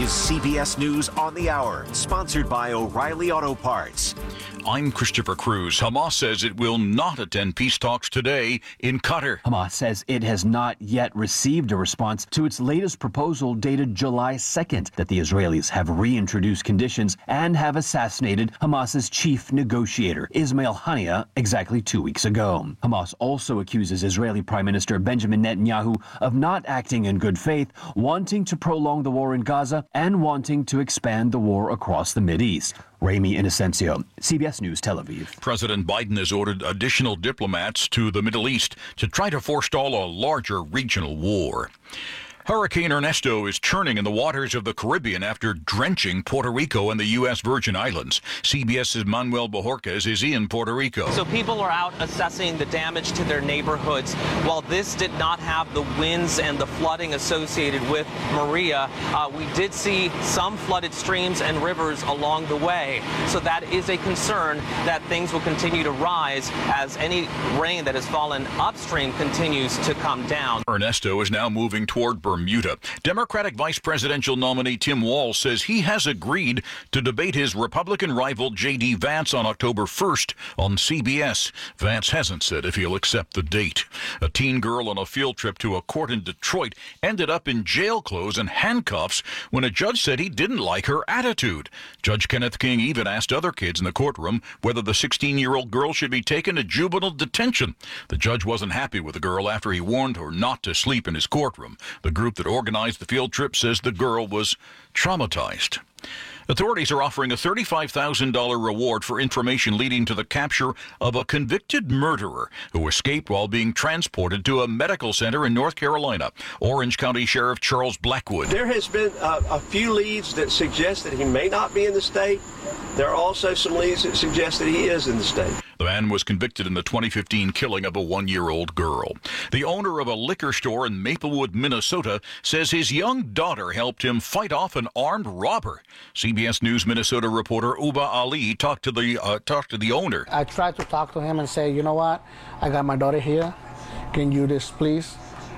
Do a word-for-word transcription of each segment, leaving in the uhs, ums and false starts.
is C B S News on the Hour, sponsored by O'Reilly Auto Parts. I'm Christopher Cruz. Hamas says it will not attend peace talks today in Qatar. Hamas says it has not yet received a response to its latest proposal dated July second that the Israelis have reintroduced conditions and have assassinated Hamas's chief negotiator, Ismail Haniyeh, exactly two weeks ago. Hamas also accuses Israeli Prime Minister Benjamin Netanyahu of not acting in good faith, wanting to prolong the war in Gaza and wanting to expand the war across the Mideast. Ramy Inocencio, C B S News, Tel Aviv. President Biden has ordered additional diplomats to the Middle East to try to forestall a larger regional war. Hurricane Ernesto is churning in the waters of the Caribbean after drenching Puerto Rico and the U S Virgin Islands. CBS's Manuel Bojorquez is in Puerto Rico. So people are out assessing the damage to their neighborhoods. While this did not have the winds and the flooding associated with Maria, uh, we did see some flooded streams and rivers along the way. So that is a concern that things will continue to rise as any rain that has fallen upstream continues to come down. Ernesto is now moving toward Bermuda. Bermuda. Democratic Vice Presidential nominee Tim Walz says he has agreed to debate his Republican rival J D Vance on October first on C B S. Vance hasn't said if he'll accept the date. A teen girl on a field trip to a court in Detroit ended up in jail clothes and handcuffs when a judge said he didn't like her attitude. Judge Kenneth King even asked other kids in the courtroom whether the sixteen-year-old girl should be taken to juvenile detention. The judge wasn't happy with the girl after he warned her not to sleep in his courtroom. The group that organized the field trip says the girl was traumatized. Authorities are offering a thirty-five thousand dollars reward for information leading to the capture of a convicted murderer who escaped while being transported to a medical center in North Carolina. Orange County Sheriff Charles Blackwood. There has been a, a few leads that suggest that he may not be in the state. There are also some leads that suggest that he is in the state. The man was convicted in the twenty fifteen killing of a one-year-old girl. The owner of a liquor store in Maplewood, Minnesota, says his young daughter helped him fight off an armed robber. C B S News Minnesota reporter Uba Ali talked to the uh, talked to the owner. I tried to talk to him and say, you know what? I got my daughter here. Can you just please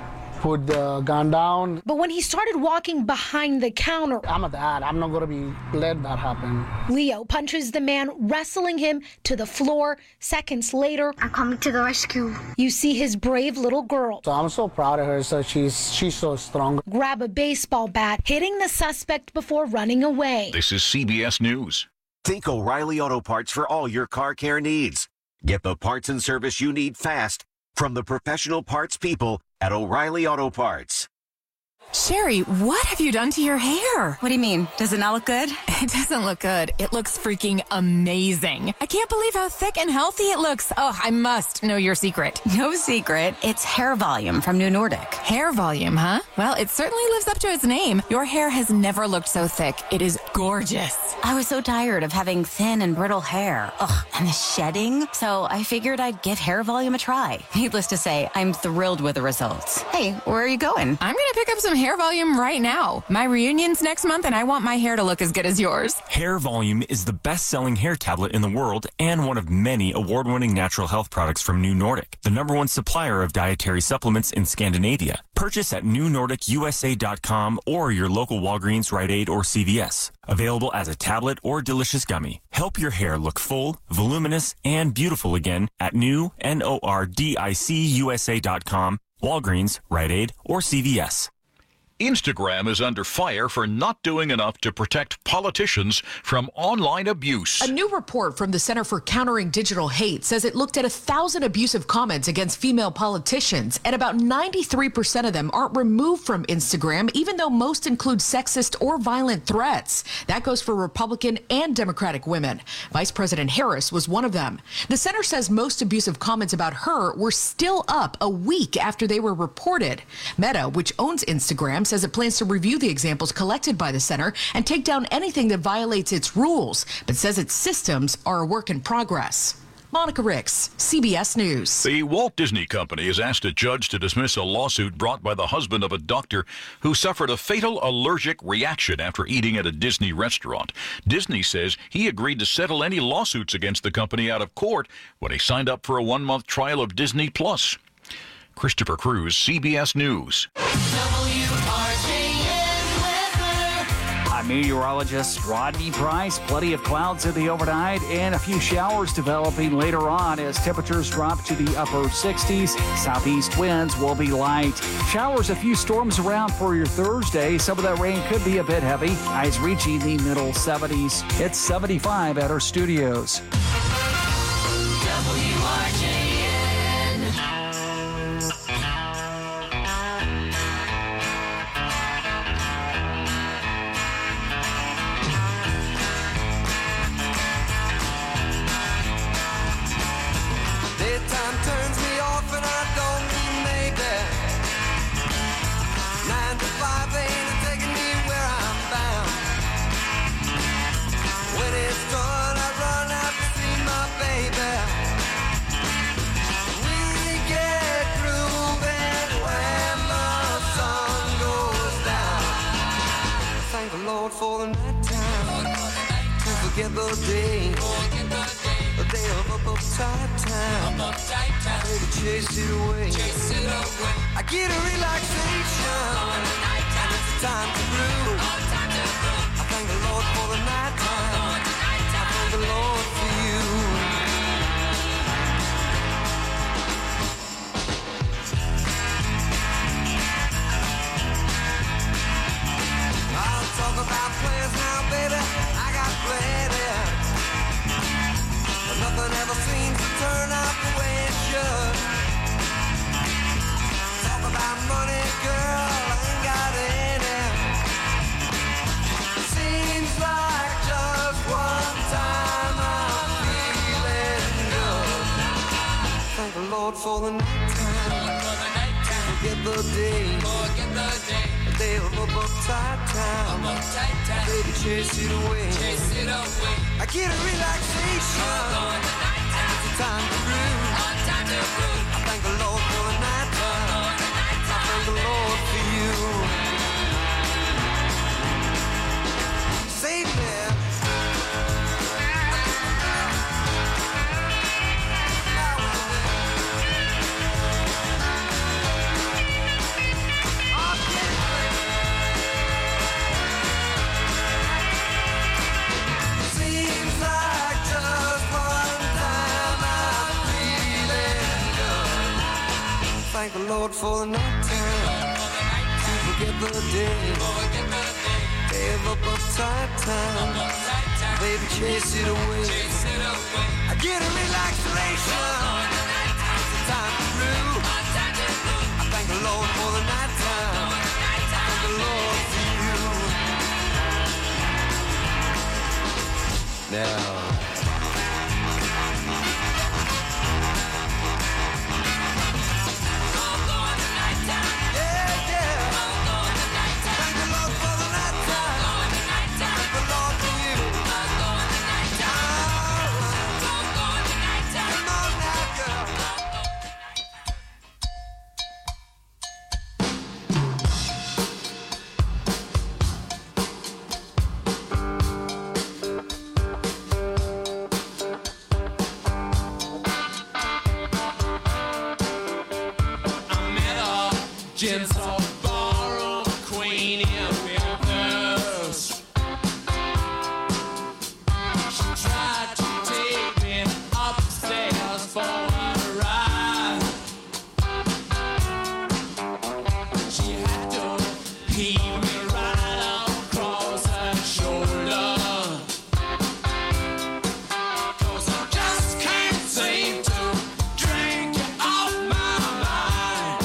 put the gun down? But when he started walking behind the counter, I'm a dad. I'm not going to be let that happen. Leo punches the man, wrestling him to the floor. Seconds later, I'm coming to the rescue. You see his brave little girl. So I'm so proud of her. So she's she's so strong. Grab a baseball bat, hitting the suspect before running away. This is C B S News. Think O'Reilly Auto Parts for all your car care needs. Get the parts and service you need fast from the professional parts people at O'Reilly Auto Parts. Sherry, what have you done to your hair? What do you mean? Does it not look good? It doesn't look good. It looks freaking amazing. I can't believe how thick and healthy it looks. Oh, I must know your secret. No secret. It's hair volume from New Nordic. Hair volume, huh? Well, it certainly lives up to its name. Your hair has never looked so thick. It is gorgeous. I was so tired of having thin and brittle hair. Ugh, and the shedding. So I figured I'd give hair volume a try. Needless to say, I'm thrilled with the results. Hey, where are you going? I'm going to pick up some hair volume right now. My reunion's next month and I want my hair to look as good as yours. Hair Volume is the best-selling hair tablet in the world and one of many award-winning natural health products from New Nordic, the number one supplier of dietary supplements in Scandinavia. Purchase at new nordic u s a dot com or your local Walgreens, Rite Aid, or C V S. Available as a tablet or delicious gummy. Help your hair look full, voluminous, and beautiful again at new nordic u s a dot com, Walgreens, Rite Aid, or C V S. Instagram is under fire for not doing enough to protect politicians from online abuse. A new report from the Center for Countering Digital Hate says it looked at a thousand abusive comments against female politicians, and about ninety-three percent of them aren't removed from Instagram, even though most include sexist or violent threats. That goes for Republican and Democratic women. Vice President Harris was one of them. The center says most abusive comments about her were still up a week after they were reported. Meta, which owns Instagram, says it plans to review the examples collected by the center and take down anything that violates its rules, but says its systems are a work in progress. Monica Ricks, C B S News. The Walt Disney Company has asked a judge to dismiss a lawsuit brought by the husband of a doctor who suffered a fatal allergic reaction after eating at a Disney restaurant. Disney says he agreed to settle any lawsuits against the company out of court when he signed up for a one-month trial of Disney Plus. Christopher Cruz, C B S News. W R J N weather. I'm meteorologist Rodney Price. Plenty of clouds in the overnight and a few showers developing later on as temperatures drop to the upper sixties. Southeast winds will be light. Showers, a few storms around for your Thursday. Some of that rain could be a bit heavy. Highs reaching the middle seventies. It's seventy-five at our studios. W R J N. Daytime turns me off and I don't mean maybe. Nine to five ain't taking me where I'm bound. When it's done, I run out to see my baby. We get grooving when the sun goes down. Thank the Lord for the night time. To forget the day. The day of up upside time. Baby, chase it away. I get a relaxation. And it's time to groove. I thank the Lord for the night time. I thank the Lord for you. I'll talk about plans now, baby. I got plenty. But nothing ever seems to turn out the way it should. Talk about money, girl, I ain't got any. Seems like just one time I'm feeling good. Thank the Lord for the night time. Forget the day. The day of up uptight time. Baby, chase it away. I get a relaxation. And it's time to groove. I thank the Lord for the night time. I thank the Lord for you. Save me. Seems like just one time I'm feeling good. Thank the Lord for the night time. To forget the day. Day of up uptight time. Baby, chase it away. I get a relaxation. It's time to groove. I thank the Lord for the night time. I thank the Lord for you. Now. Jim's all borrow queen in reverse. She tried to take me upstairs for a ride. She had to heave me right across her shoulder. 'Cause I just can't seem to drink you off my mind.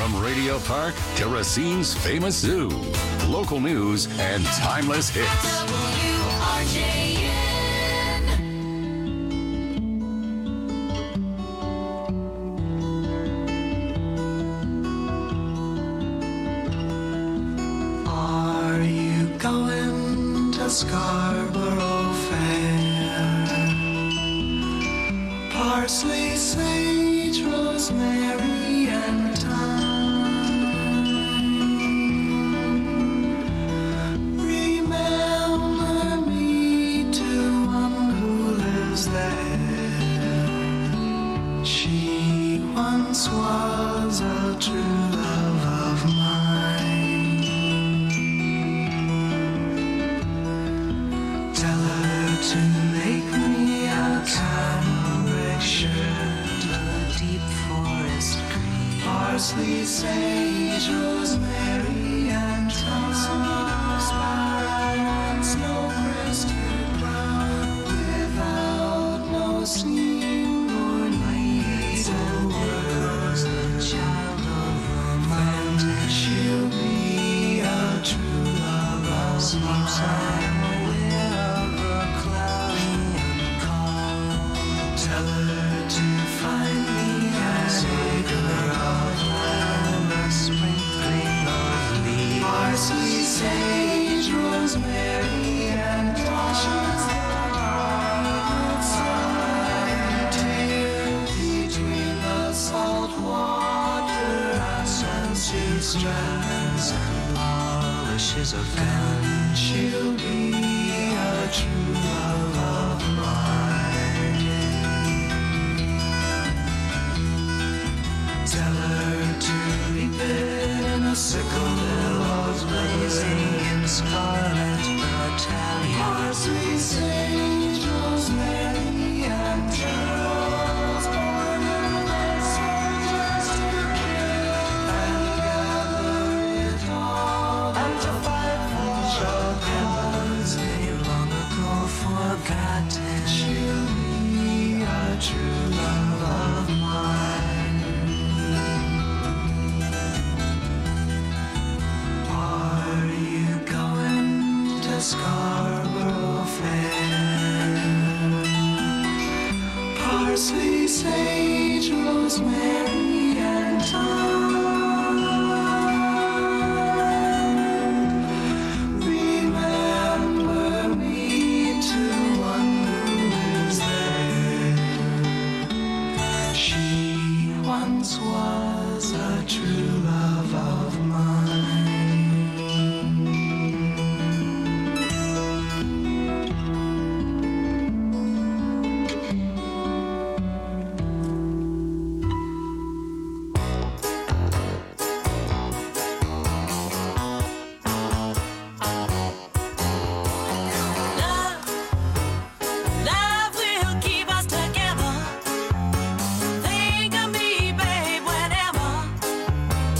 From Radio Park to Racine's famous zoo. Local news and timeless hits. W R J N. Are you going to Scarborough Fair? Parsley, sage, rosemary, and thyme. Remember me to one who lives there. She once was a true love of mine. Tell her to make me a cambric shirt, a deep forest green, parsley, sage, rosemary, and thyme. Snow-crested brown, without no seam or needs and words, the child of romance. She'll be a true love of mine. Tell her to find me a acre of land, a sprinkling of leaves, parsley, sage, rosemary, and thyme. Between the salt water and sea strands and polishes of gun, she'll be a true love of mine. Tell her to reap it in a sickle, billows blazing in scarlet battalion. Parsley, sage, rosemary, and Charles border the soldiers to kill and gather it all and to fight for a cause they long ago forgotten. She'll be a true love of mine. Are you going to Scarborough Fair? Parsley, sage, rosemary, and thyme. Remember me to one who lives there. She once was a true love of mine. Love will keep us together. Think of me, babe, whenever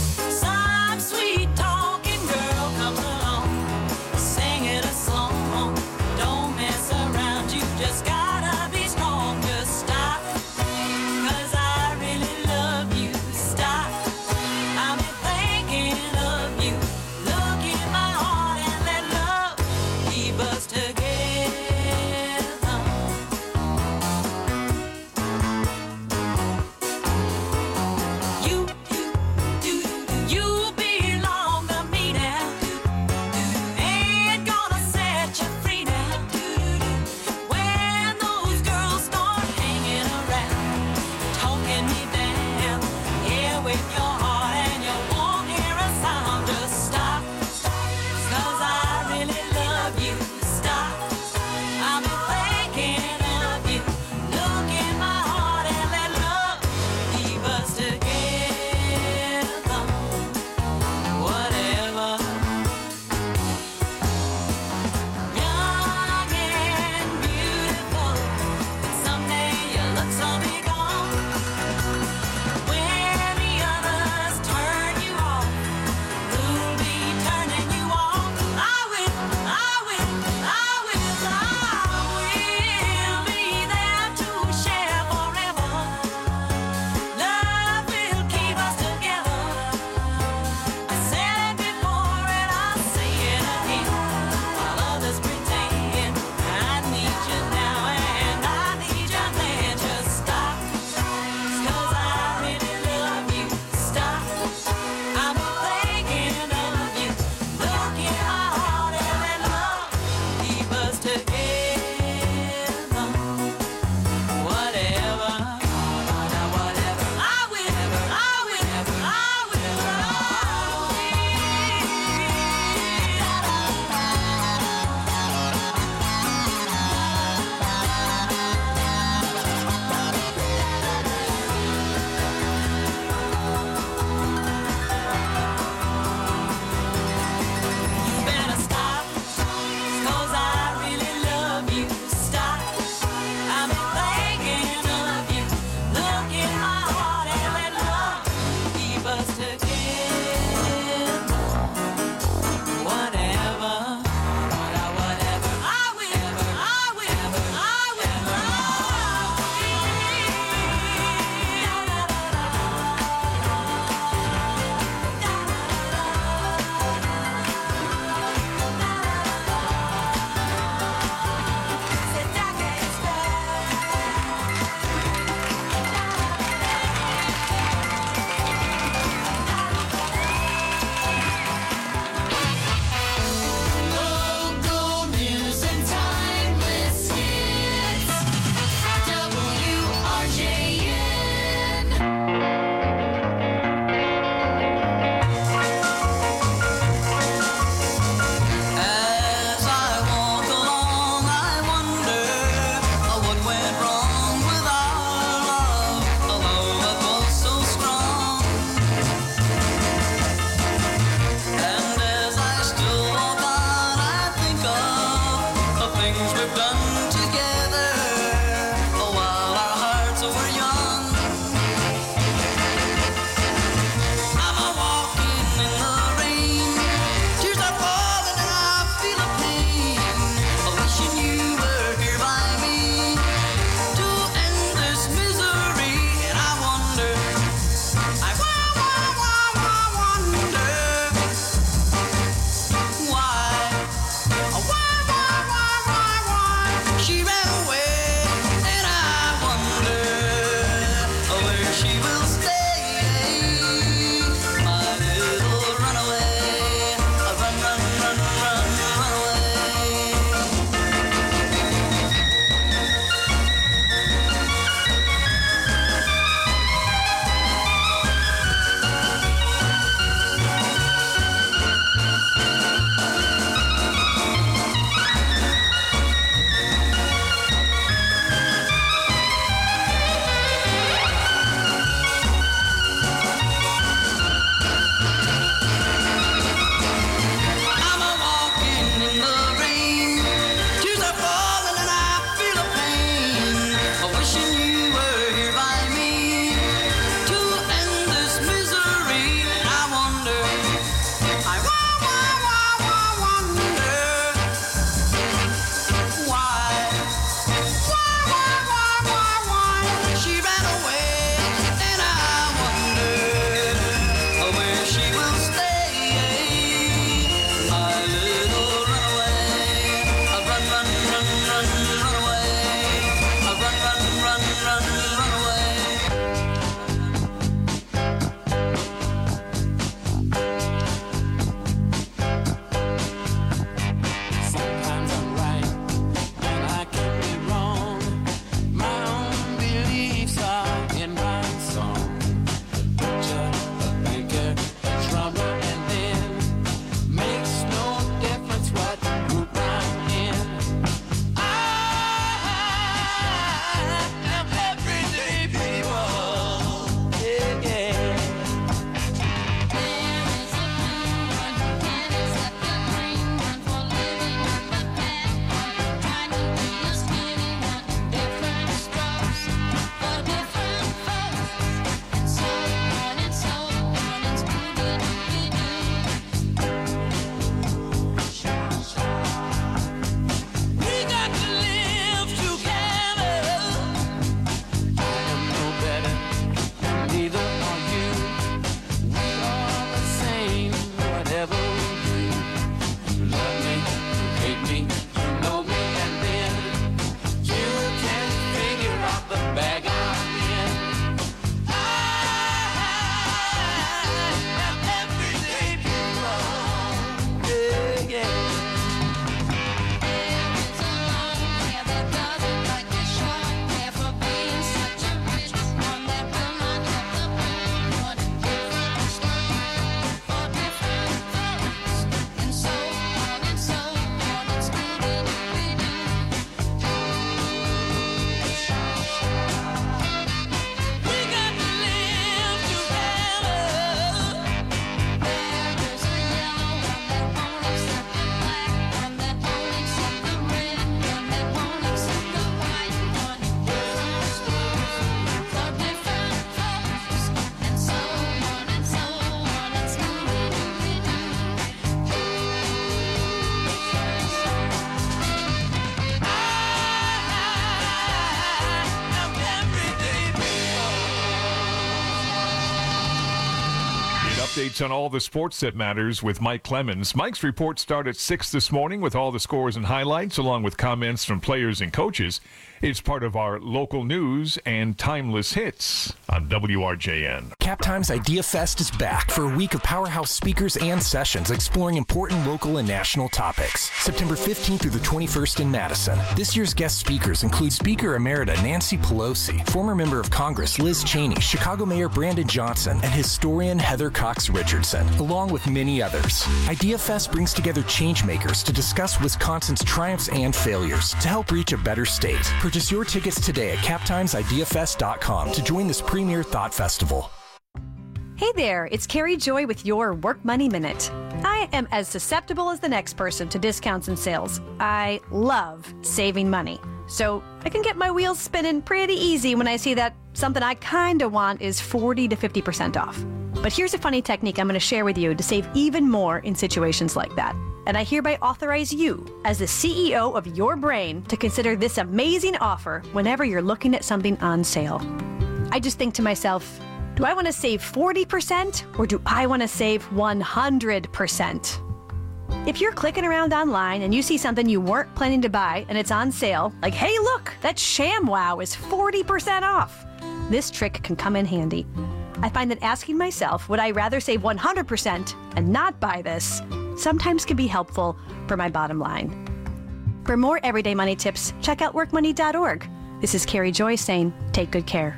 updates on all the sports that matters with Mike Clemens. Mike's reports start at six this morning with all the scores and highlights, along with comments from players and coaches. It's part of our local news and timeless hits on W R J N. Captime's Idea Fest is back for a week of powerhouse speakers and sessions exploring important local and national topics. September fifteenth through the twenty-first in Madison. This year's guest speakers include Speaker Emerita Nancy Pelosi, former member of Congress Liz Cheney, Chicago Mayor Brandon Johnson, and historian Heather Cox Richardson, along with many others. Idea Fest brings together changemakers to discuss Wisconsin's triumphs and failures to help reach a better state. Purchase your tickets today at captimes idea fest dot com to join this premier thought festival. Hey there, it's Carrie Joy with your Work Money Minute. I am as susceptible as the next person to discounts and sales. I love saving money, so I can get my wheels spinning pretty easy when I see that something I kinda want is forty to fifty percent off. But here's a funny technique I'm gonna share with you to save even more in situations like that. And I hereby authorize you, as the C E O of your brain, to consider this amazing offer whenever you're looking at something on sale. I just think to myself, do I want to save forty percent or do I want to save one hundred percent? If you're clicking around online and you see something you weren't planning to buy and it's on sale, like, hey, look, that ShamWow is forty percent off. This trick can come in handy. I find that asking myself, would I rather save one hundred percent and not buy this, sometimes can be helpful for my bottom line. For more everyday money tips, check out work money dot org. This is Carrie Joy saying, take good care.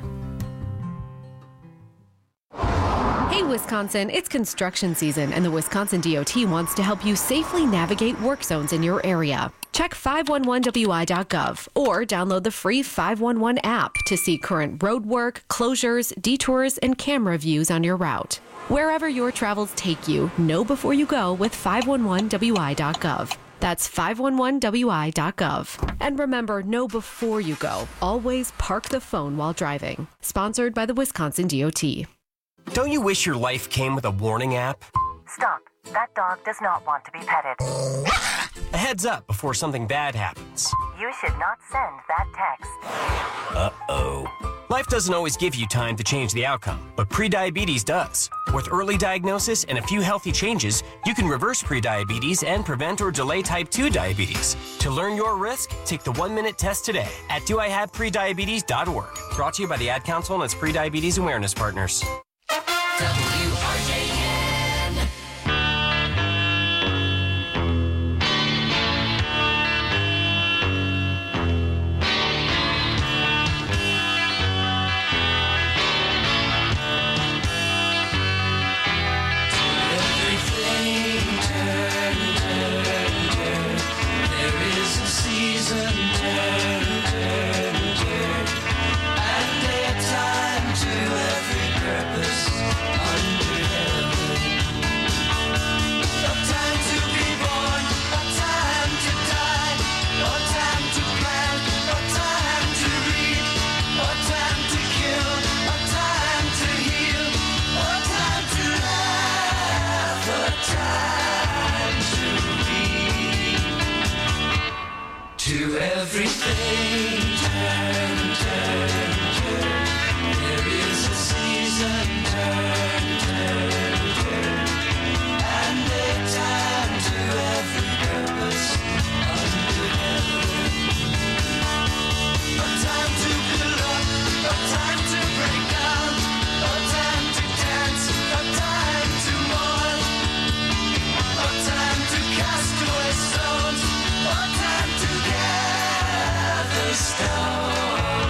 Hey Wisconsin, it's construction season and the Wisconsin D O T wants to help you safely navigate work zones in your area. Check five one one W I dot gov or download the free five one one app to see current road work, closures, detours, and camera views on your route. Wherever your travels take you, know before you go with five one one W I dot gov. That's five one one W I dot gov. And remember, know before you go. Always park the phone while driving. Sponsored by the Wisconsin D O T. Don't you wish your life came with a warning app? Stop. That dog does not want to be petted. A heads up before something bad happens. You should not send that text. Uh-oh. Life doesn't always give you time to change the outcome, but prediabetes does. With early diagnosis and a few healthy changes, you can reverse prediabetes and prevent or delay type two diabetes. To learn your risk, take the one-minute test today at do I have prediabetes dot org. Brought to you by the Ad Council and its prediabetes awareness partners. W R J N. To everything, turn, turn, turn. There is a season, turn, turn, turn. And a time to every purpose under heaven. A time to build up, a time to break down, a time to dance, a time to mourn, a time to cast away stones, a time to gather stone.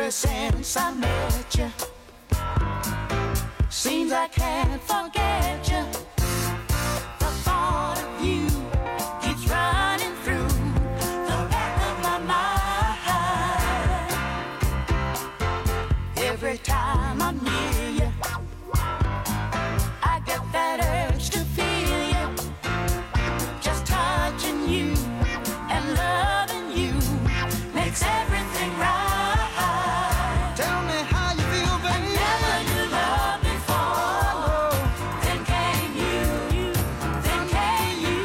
ever since I met you. Seems I can't forget you. The thought of you keeps running through the back of my mind. Every time I'm near you, I get that urge to feel you. Just touching you and loving you makes everything right. Tell me how you feel, baby. Never knew love before. Then came you, then came you.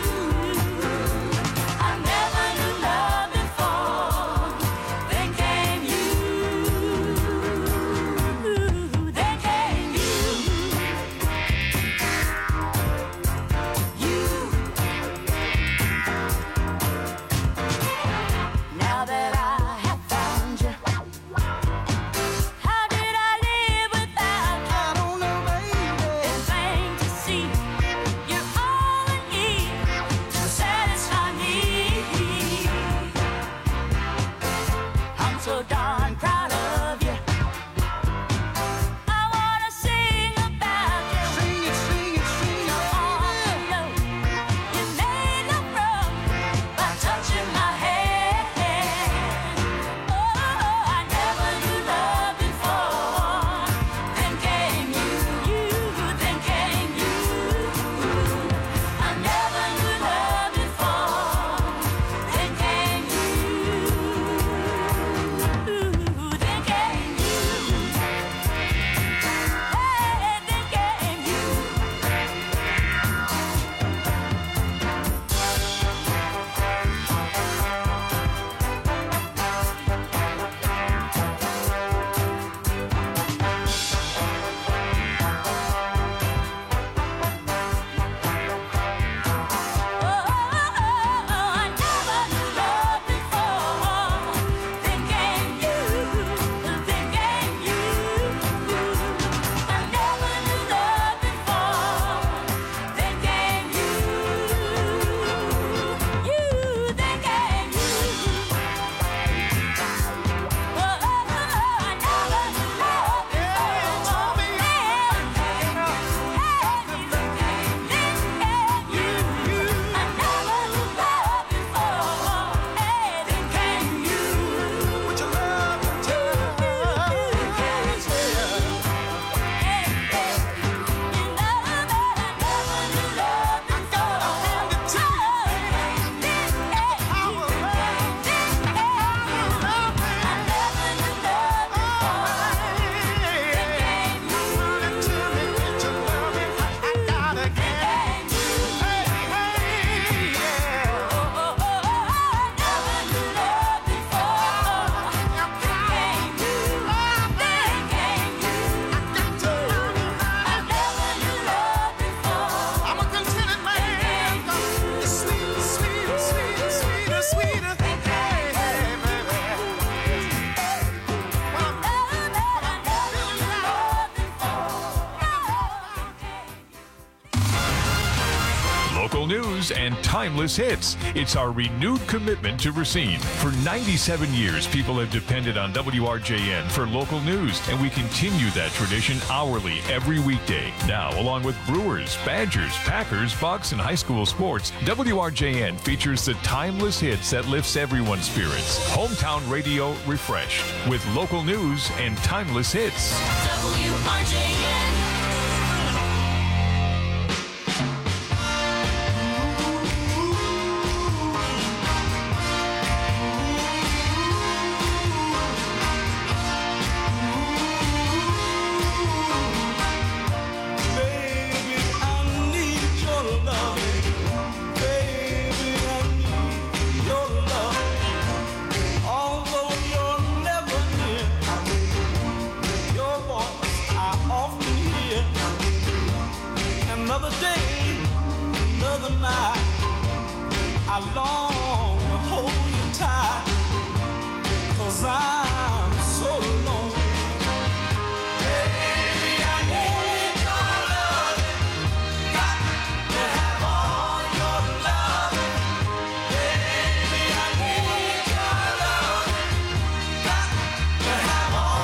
I never knew love before. Then came you, then came you. You. Now that I have found you, how did I live without you? I don't know, baby. It's plain to see you're all I need to satisfy me. I'm so darn proud of you. I wanna sing about you. Sing it, sing it, sing it, baby. You made no wrong by touching my hand. Oh, I never knew love before. Then came you, you, then came you. I never knew love before. Then came you, then came you. Hey, then came you. Local news and timeless hits. It's our renewed commitment to Racine. For ninety-seven years, people have depended on W R J N for local news, and we continue that tradition hourly every weekday. Now, along with Brewers, Badgers, Packers, Bucks, and high school sports, W R J N features the timeless hits that lifts everyone's spirits. Hometown radio refreshed with local news and timeless hits. W R J N. Another day, another night, I long to hold you tight, 'cause I'm so lonely. Baby, I need your loving, got to have all your loving. Baby, I need your loving, got to have all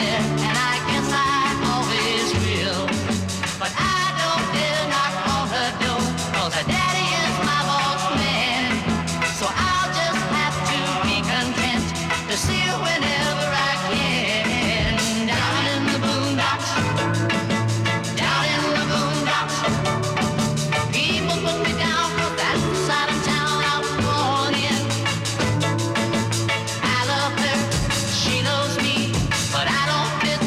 there, and I guess I always will. But I don't dare knock on her door, 'cause her daddy is my boss man. So I'll just have to be content to see her whenever I can. Down in the boondocks, down in the boondocks. People put me down 'cause that's the side of town I was born in. I love her, she loves me, but I don't fit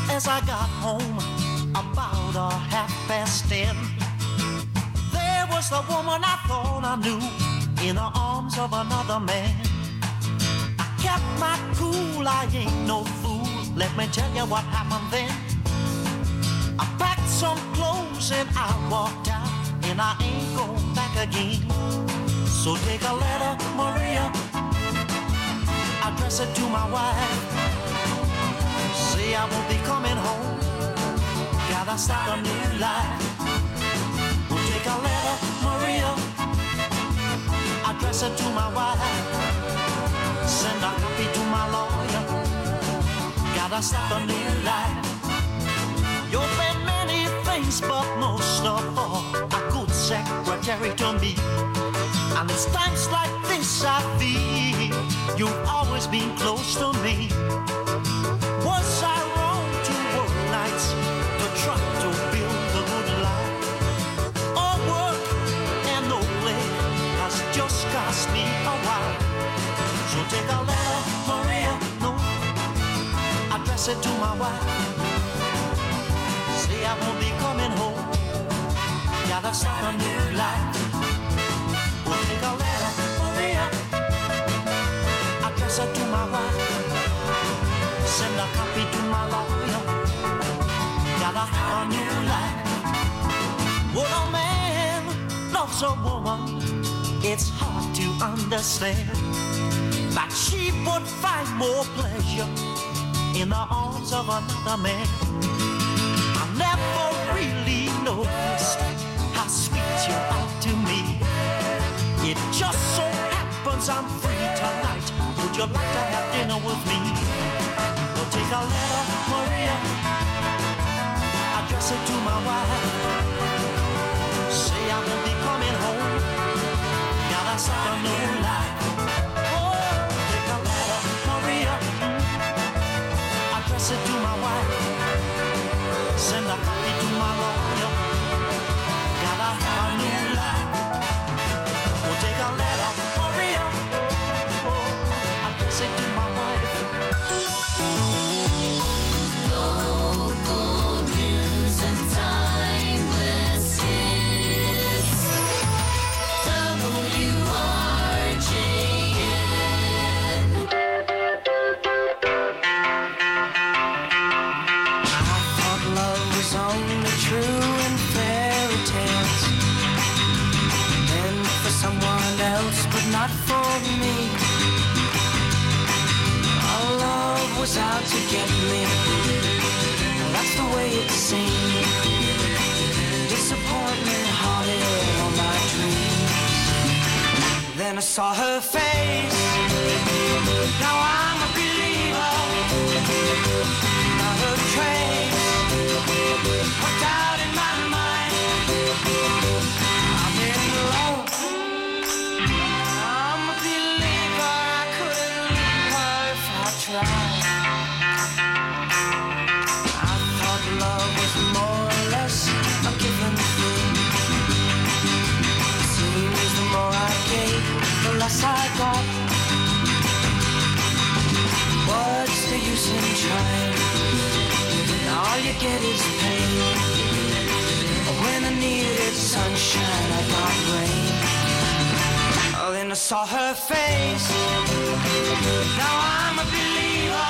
As I got home about a half past ten, there was the woman I thought I knew in the arms of another man. I kept my cool, I ain't no fool. Let me tell you what happened then. I packed some clothes and I walked out, and I ain't going back again. So take a letter, Maria, address it to my wife. Say I won't be coming home, gotta start a new life. We'll take a letter, Maria, address it to my wife. Send a copy to my lawyer, gotta start a new life. You've been many things, but most of all, a good secretary to me. And it's times like this I feel you've always been close to me. Was I wrong to work nights to try to build a good life? All work and no play has just cost me a while. So take a letter, Maria, no, address it to my wife. Say I won't be coming home, gotta start a new life. We'll take a letter, Maria, address it to my wife. Send a copy to my lawyer, gotta have a new life. When a man loves a woman, it's hard to understand that she would find more pleasure in the arms of another man. I never really noticed how sweet you are to me. It just so happens I'm free tonight. Would you like to have dinner with me? Well, take a letter, Maria, address it to my wife. Say I won't be coming home, gotta start a new life. Oh, take a letter, Maria, address it to my wife. Send a copy to my lawyer, gotta have a new life. We'll take a letter, Maria, oh, address it to my wife. Local news and timeless hits. W R J N. I thought love was only true in fairy tales, meant for someone else, but not for me. Our love was out to get me, that's the way it seemed. Disappointment haunted all my dreams. Then I saw her face, now I'm a believer. Not a trace, put doubt in my mind. I'm in love, I'm a believer. I couldn't leave her if I tried. I thought love was more or less a given thing. Seems the more I gave, the less I got. What's the use in trying? All you get is pain. When I needed sunshine, I got rain. Oh, then I saw her face, now I'm a believer.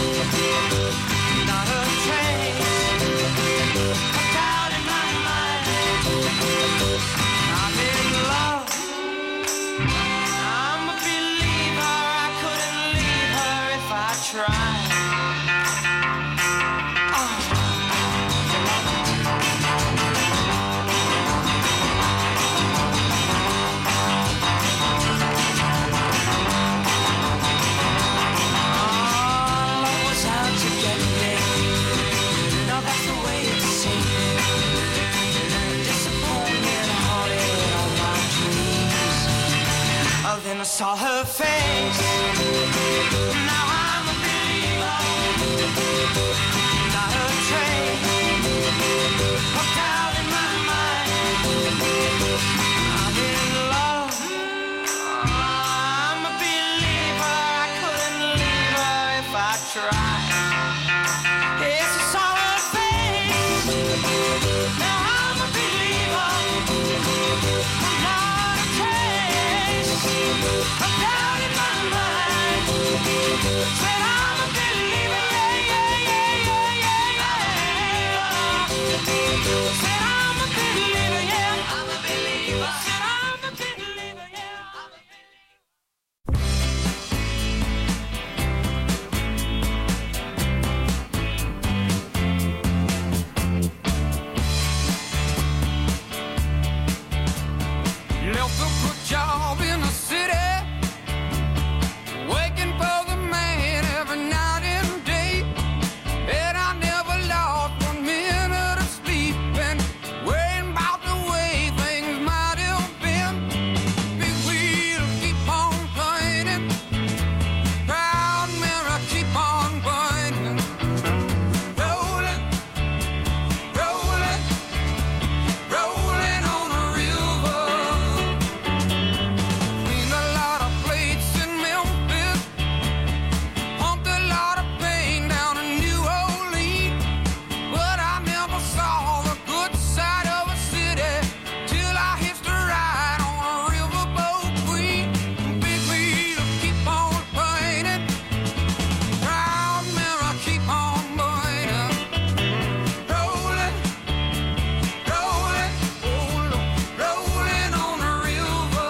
Not a trace, a doubt in my mind. I'm in love, I'm a believer. I couldn't leave her if I tried. Then I saw her face, now I'm a believer. Not a trace, hooked out in my mind. I'm in love, I'm a believer. I couldn't leave her if I tried. It's a song. Said I'm a believer, yeah. I'm a believer. Said I'm a believer, yeah. You left a good job in the city, waking for the man every night and day. And I never lost one minute of sleep and worrying about the way things might have been. Big wheel keep on turning, proud mirror keep on burning. Rolling, rolling, rolling on the river. Cleaned a lot of plates in Memphis, pumped a lot of pain down in New Orleans. But I never saw the good side of a city till I hitched a ride on a riverboat queen. Big wheel keep on turning, proud mirror keep on burning. Rolling, rolling, rolling, rolling on the river.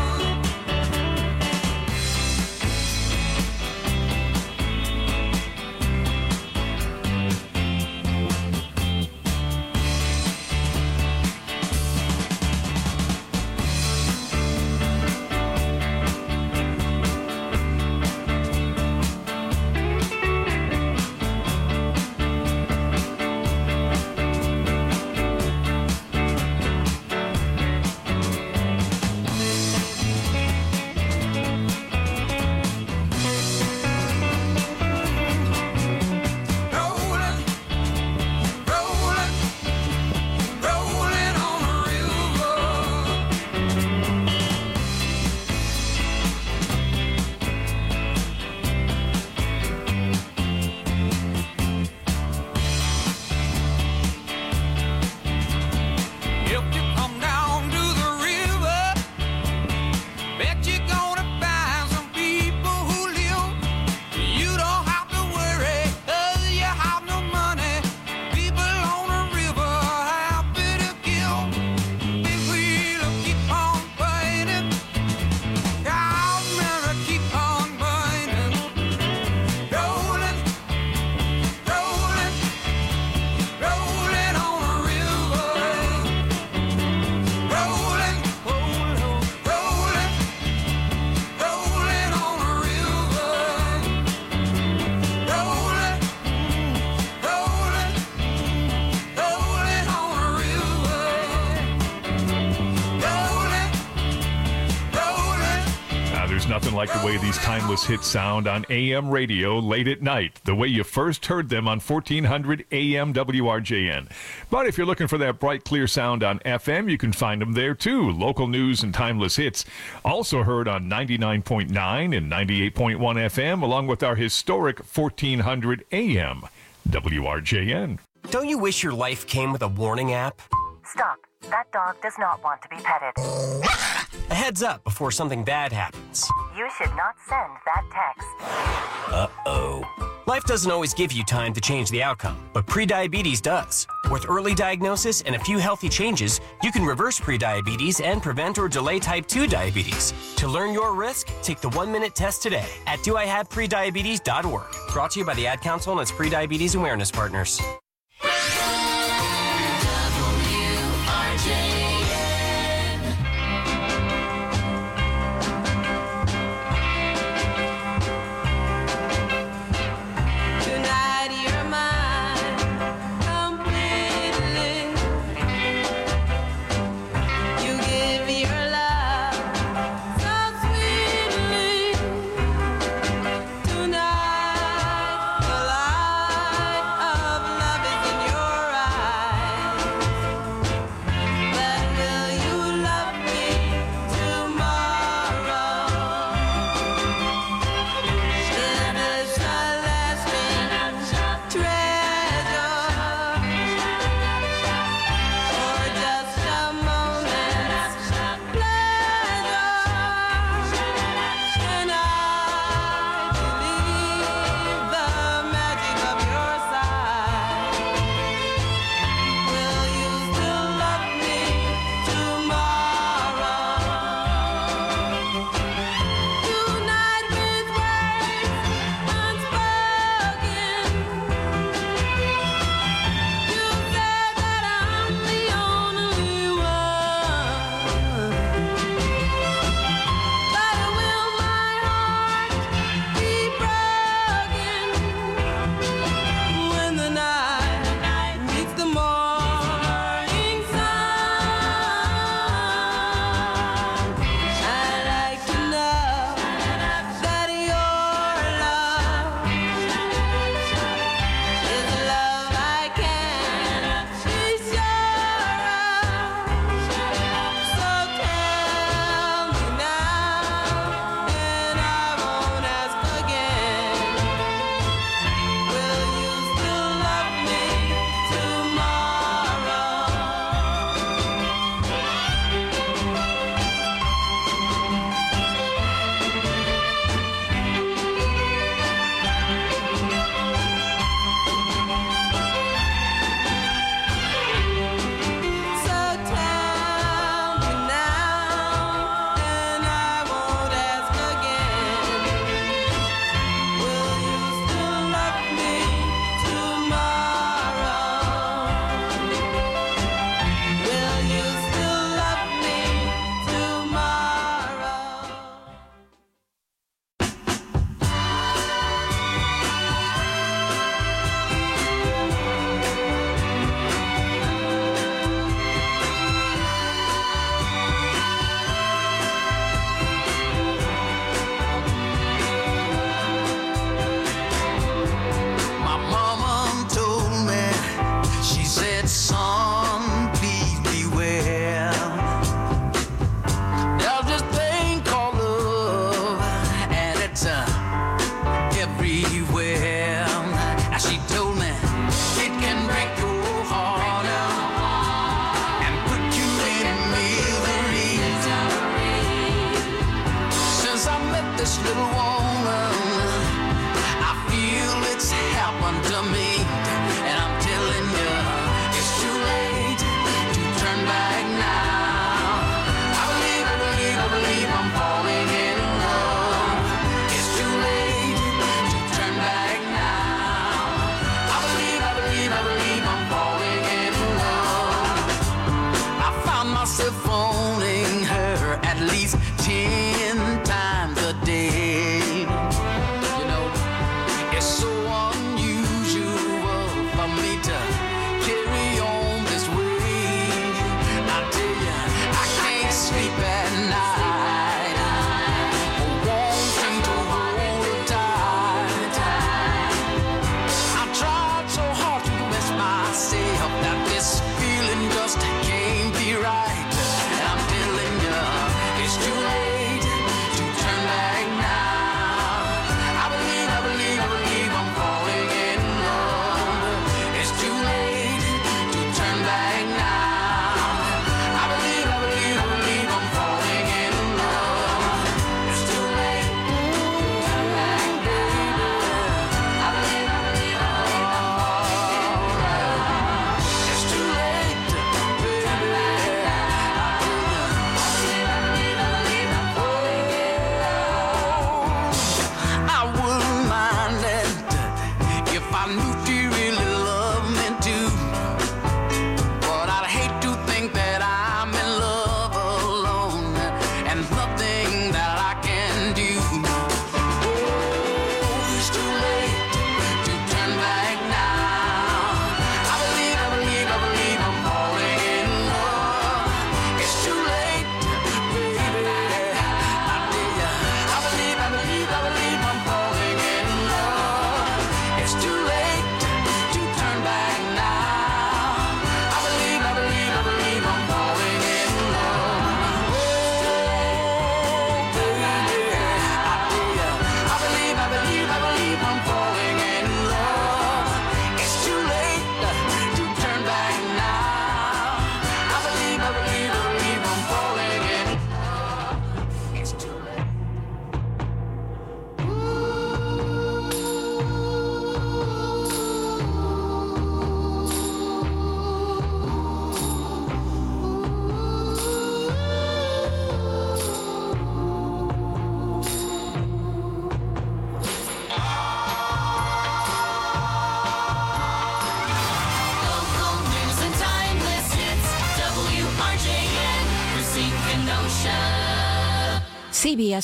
Rolling, rolling, rolling on the river. If you come down to the river, bet you're gonna find some people who live. You don't have to worry, 'cause you have no money. People on the river happy to give. Big wheel keep on burning, proud mirror keep on burning. Rolling, rolling, rolling on the river. Rolling, rolling, rolling, rolling on the river. Rolling, rolling, rolling on the river. Rolling, rolling. Now, there's nothing like the way these timeless hits sound on A M radio late at night, the way you first heard them on fourteen hundred A M W R J N. But if you're looking for that bright, clear sound on F M, you can find them there too. Local news and timeless hits. Also heard on ninety-nine point nine and ninety-eight point one F M, along with our historic fourteen hundred A M W R J N. Don't you wish your life came with a warning app? Stop. That dog does not want to be petted. A heads up before something bad happens. You should not send that text. Uh-oh. Life doesn't always give you time to change the outcome, but prediabetes does. With early diagnosis and a few healthy changes, you can reverse prediabetes and prevent or delay type two diabetes. To learn your risk, take the one-minute test today at do I have prediabetes dot org. Brought to you by the Ad Council and its prediabetes awareness partners. Tonight you're mine completely. You give your love so sweetly. Tonight the light of love ten times a day. You know, it's so unusual for me to carry on this way. I tell you, I can't sleep at night, wanting to hold her tight. I tried so hard to convince myself that this feeling just can't be right. And I'm telling you, it's too late to turn back now. I believe, I believe, I believe I'm falling in love. It's too late to turn back now. I believe, I believe, I believe I'm falling in love. It's too late to turn back, baby. I believe, I believe, I believe I'm falling in love. It's too late, baby. I believe, I believe, I believe I'm falling in love. I wouldn't mind it if I knew she really loved me too. But I'd hate to think that I'm in love alone and nothing that I can do. Oh, it's too late to turn back now. I believe, I believe, I believe I'm falling in love. It's too late, baby. I tell ya, I believe, I believe, I believe I'm falling in love. It's too late to turn back now. I believe, I believe, I believe I'm falling in love. Oh, baby, I tell ya, I believe, I believe, I believe I'm falling in love. It's too late to turn back now. I believe, I believe, I believe I'm falling in love. It's too late. Local news and timeless hits. W R J N, Racine, Kenosha. C B S